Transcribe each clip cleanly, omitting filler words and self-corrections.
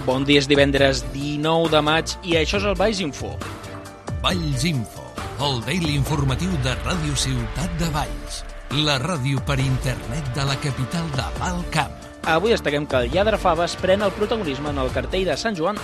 Bon dia, és divendres 19 de maig i això és el Valls Info. Valls Info, el daily informatiu de Ràdio Ciutat de Valls, la ràdio per internet de la capital de l'Alt Camp. Avui destaquem que el lladre Faves pren el protagonisme en el cartell de Sant Joan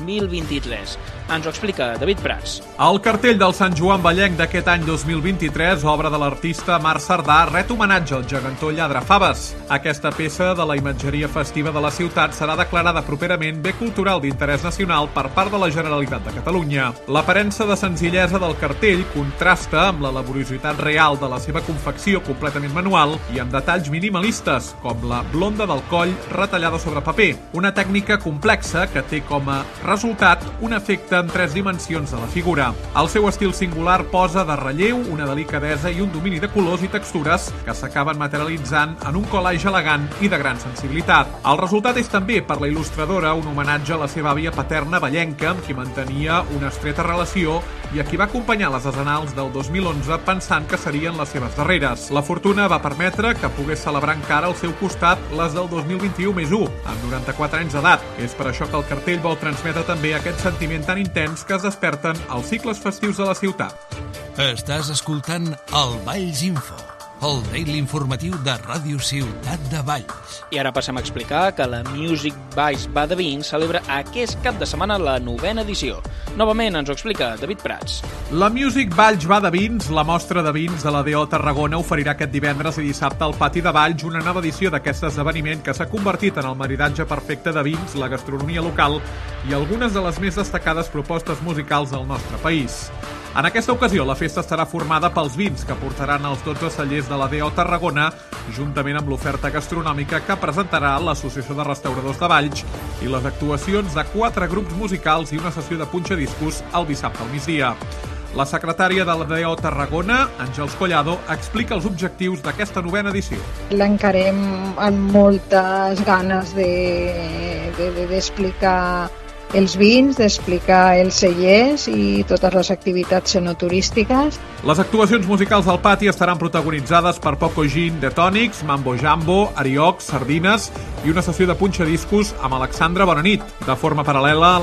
2023. Ens ho explica David Prats. El cartell del Sant Joan Vallenc d'aquest any 2023, obra de l'artista Marc Cerdà, ret homenatge al gegantó lladre Faves. Aquesta peça de la imatgeria festiva de la ciutat serà declarada properament bé cultural d'interès nacional per part de la Generalitat de Catalunya. L'aparença de senzillesa del cartell contrasta amb la laboriositat real de la seva confecció completament manual i amb detalls minimalistes, com la blonda del coll retallada sobre paper, una tècnica complexa que té com a resultat un efecte en 3 dimensions de la figura. El seu estil singular posa de relleu una delicadesa i un domini de colors i textures que s'acaben materialitzant en un collage elegant i de gran sensibilitat. El resultat és també per la il·lustradora un homenatge a la seva àvia paterna vallenca, amb qui mantenia una estreta relació i a qui va acompanyar les desenals del 2011 pensant que serien les seves darreres. La fortuna va permetre que pogués celebrar encara al seu costat les del 2021 més 1, amb 94 anys d'edat. És per això que el cartell vol transmetre també aquest sentiment tan intens que es desperten als cicles festius de la ciutat. Estàs escoltant el Valls Info, el daily informatiu de Ràdio Ciutat de Valls. I ara passem a explicar que la Music Valls va de Vins celebra aquest cap de setmana la 9ª edició. Novament ens ho explica David Prats. La Music Valls va de Vins, la mostra de vins de la DO Tarragona, oferirà aquest divendres i dissabte al Pati de Valls una nova edició d'aquest esdeveniment que s'ha convertit en el maridatge perfecte de vins, la gastronomia local i algunes de les més destacades propostes musicals del nostre país. En aquesta ocasió, la festa estarà formada pels vins que portaran els 12 cellers de la DO Tarragona, juntament amb l'oferta gastronòmica que presentarà l'Associació de Restauradors de Valls i les actuacions de 4 grups musicals i una sessió de punxadiscos el dissabte al migdia. La secretària de la DO Tarragona, Àngels Collado, explica els objectius d'aquesta 9ª edició. L'encarem amb moltes ganes d'explicar els vins, d'explicar els cellers i totes les activitats enoturístiques. Les actuacions musicals del pati estaran protagonitzades per Poco Gin de Tònics, Mambo Jambo, Ariocs, Sardines i una sessió de punxadiscos amb Alexandra Bonanit. De forma paral·lela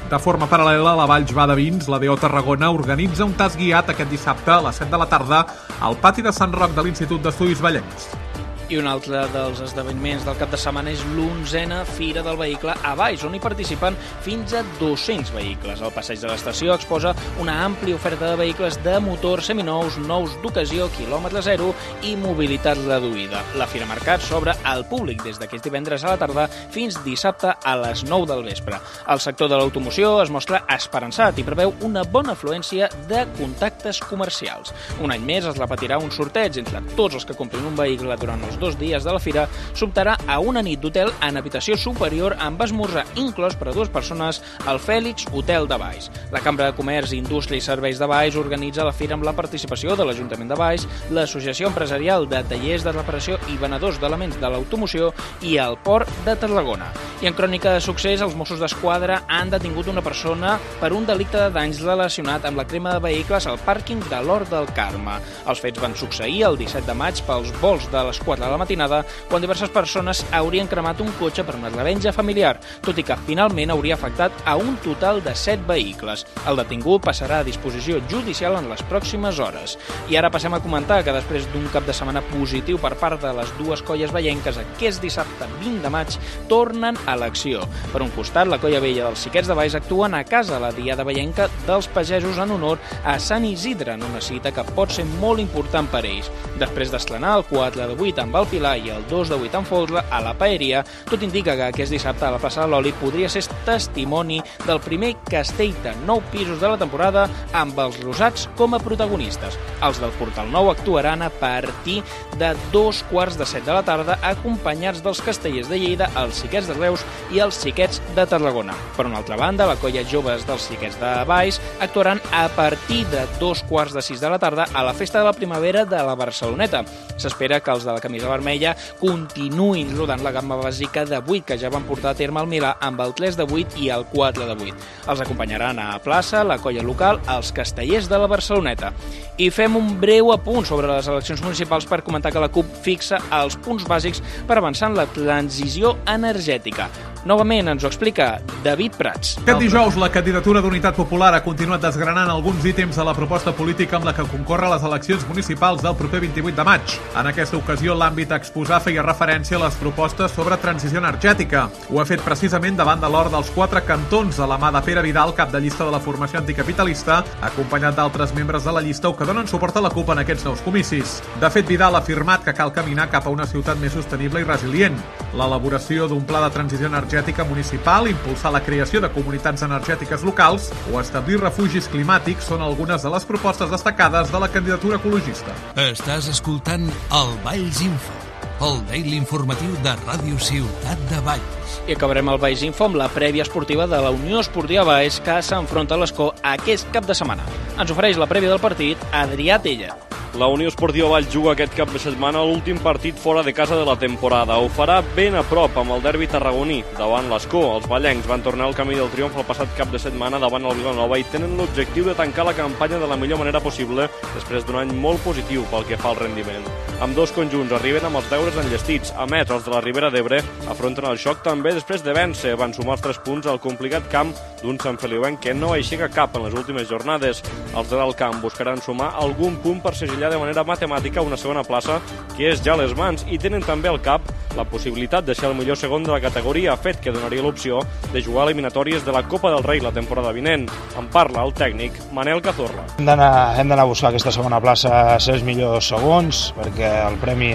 a la Valls va de Vins, la DO Tarragona organitza un tas guiat aquest dissabte a les 7 de la tarda al pati de Sant Roc de l'Institut d'Estudis Vallencs. I un altre dels esdeveniments del cap de setmana és l'11a Fira del Vehicle a Valls, on hi participen fins a 200 vehicles. El passeig de l'estació exposa una àmplia oferta de vehicles de motor seminous, nous d'ocasió, quilòmetre zero i mobilitat reduïda. La Fira Mercat s'obre al públic des d'aquest divendres a la tarda fins dissabte a les 9 del vespre. El sector de l'automoció es mostra esperançat i preveu una bona afluència de contactes comercials. Un any més es repetirà un sorteig entre tots els que comprin un vehicle durant els 2 dies de la fira, s'optarà a una nit d'hotel en habitació superior amb esmorzar inclòs per a 2 persones al Fèlix Hotel de Valls. La Cambra de Comerç, Indústria i Serveis de Valls organitza la fira amb la participació de l'Ajuntament de Valls, l'Associació Empresarial de Tallers de Reparació i Venedors d'Elements de l'Automoció i el Port de Tarragona. I en crònica de succés, els Mossos d'Esquadra han detingut una persona per un delicte de danys relacionat amb la crema de vehicles al pàrquing de l'Hort del Carme. Els fets van succeir el 17 de maig pels volts de les 4 de la matinada, quan diverses persones haurien cremat un cotxe per una revenja familiar, tot i que finalment hauria afectat a un total de 7 vehicles. El detingut passarà a disposició judicial en les pròximes hores. I ara passem a comentar que després d'un cap de setmana positiu per part de les dues colles vallenques, aquest dissabte 20 de maig tornen a l'acció. Per un costat, la colla vella dels Xiquets de Valls actuen a casa la Diada Vallenca dels Pagesos en honor a Sant Isidre, en una cita que pot ser molt important per ells. Després d'estrenar el 4 de 8 amb el Pilar i el 2 de 8 en Folre a la Paeria, tot indica que aquest dissabte a la plaça de l'Oli podria ser testimoni del primer castell de 9 pisos de la temporada amb els rosats com a protagonistes. Els del Portal Nou actuaran a partir de 2:15 de la tarda acompanyats dels castellers de Lleida, els Xiquets de Reus i els Xiquets de Tarragona. Per una altra banda, la colla joves dels Xiquets de Valls actuaran a partir de 2:15 de la tarda a la Festa de la Primavera de la Barceloneta. S'espera que els de la camisa vermella continuïn rodant la gamma bàsica de 8 que ja van portar a terme al Milà amb el 3 de 8 i el 4 de 8. Els acompanyaran a plaça, la colla local, els castellers de la Barceloneta. I fem un breu apunt sobre les eleccions municipals per comentar que la CUP fixa els punts bàsics per avançar en la transició energètica. Novament ens ho explica David Prats. Aquest dijous, la candidatura d'Unitat Popular ha continuat desgranant alguns ítems de la proposta política amb la que concorre a les eleccions municipals del proper 28 de maig. En aquesta ocasió, l'àmbit a exposar feia referència a les propostes sobre transició energètica. Ho ha fet precisament davant de l'hora dels 4 cantons a la mà de Pere Vidal, cap de llista de la formació anticapitalista, acompanyat d'altres membres de la llista o que donen suport a la CUP en aquests nous comicis. De fet, Vidal ha afirmat que cal caminar cap a una ciutat més sostenible i resilient. L'elaboració d'un pla de transició energètica municipal, impulsar la creació de comunitats energètiques locals o establir refugis climàtics són algunes de les propostes destacades de la candidatura ecologista. Estàs escoltant el Valls Info, el daily informatiu de Ràdio Ciutat de Valls. I acabarem el Valls Info amb la prèvia esportiva de la Unió Esportiva Valls, que s'enfronta a l'Escó aquest cap de setmana. Ens ofereix la prèvia del partit Adrià Tella. La Unió Esportiva Valls juga aquest cap de setmana l'últim partit fora de casa de la temporada. Ho farà ben a prop amb el derbi tarragoní davant l'Escó. Els vallencs van tornar al camí del triomf el passat cap de setmana davant el Vilanova i tenen l'objectiu de tancar la campanya de la millor manera possible després d'un any molt positiu pel que fa al rendiment. Amb dos conjunts arriben amb els deures enllestits. A més, els de la Ribera d'Ebre afronten el xoc també després de vèncer. Van sumar els 3 punts al complicat camp d'un Sant Feliuenc que no aixeca cap en les últimes jornades. Els de l'Alt Camp buscaran sumar algun punt per segellar de manera matemàtica una segona plaça que és ja a les mans i tenen també al cap la possibilitat de ser el millor segon de la categoria, fet que donaria l'opció de jugar eliminatòries de la Copa del Rei la temporada vinent. En parla el tècnic Manel Cazorla. Hem d'anar a buscar aquesta segona plaça, ser els millors segons, perquè el premi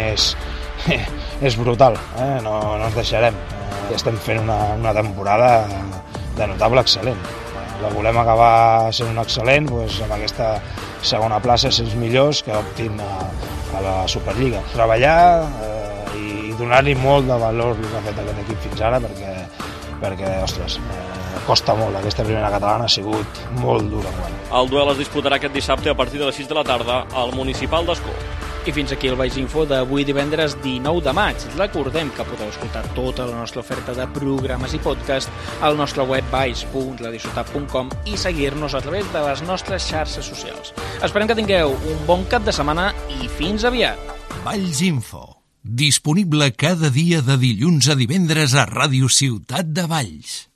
és brutal, no ens deixarem. Estem fent una temporada de notable excel·lent. La volem acabar sent un excel·lent, doncs, amb aquesta segona plaça, ser els millors que optin a la Superliga. Treballar i donar-li molt de valor el que ha fet aquest equip fins ara, perquè ostres, costa molt. Aquesta primera catalana ha sigut molt dura. El duel es disputarà aquest dissabte a partir de les 6 de la tarda al Municipal d'Escó. I fins aquí el Valls Info d'avui divendres 19 de maig. Recordem que podeu escoltar tota la nostra oferta de programes i podcast al nostre web valls.ladiciutat.com i seguir-nos a través de les nostres xarxes socials. Esperem que tingueu un bon cap de setmana i fins aviat. Valls Info, disponible cada dia de dilluns a divendres a Ràdio Ciutat de Valls.